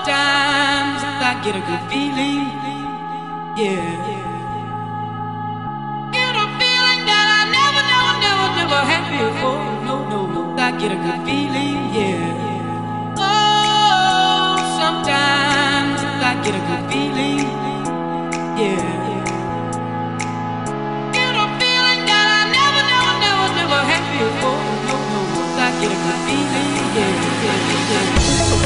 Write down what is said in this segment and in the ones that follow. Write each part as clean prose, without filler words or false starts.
Sometimes I get a good feeling, yeah. Get a feeling that I never had before. No, I get a good feeling, yeah. Oh, sometimes I get a good feeling, yeah. Get a feeling that I never had before. No, I get a good feeling, yeah.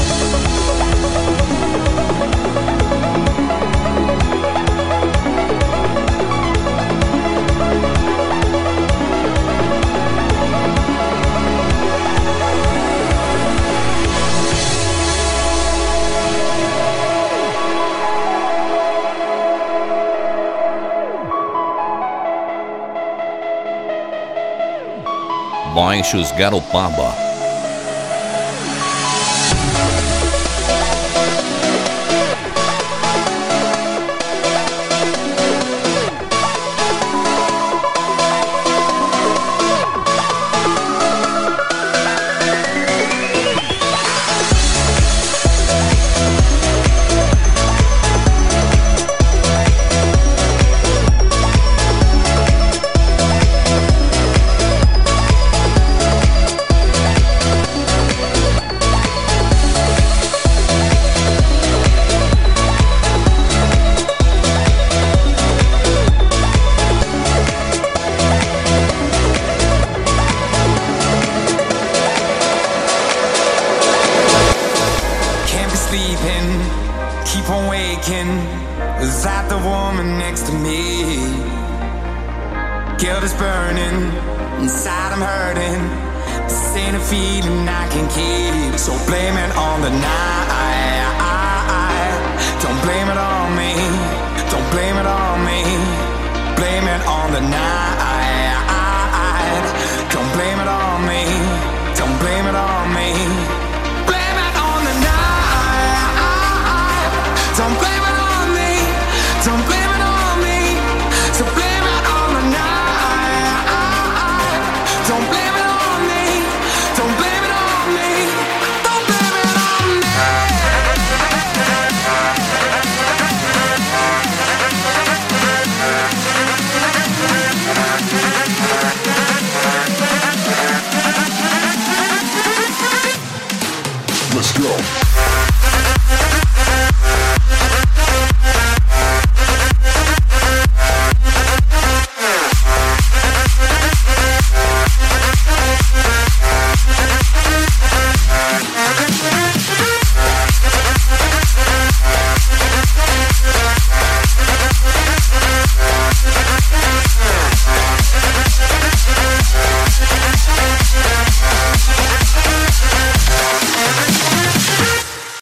Baixos Garopaba. Keep on waking. Is that the woman next to me? Guilt is burning, inside I'm hurting. This ain't a feeling I can keep. So blame it on the night. Don't blame it on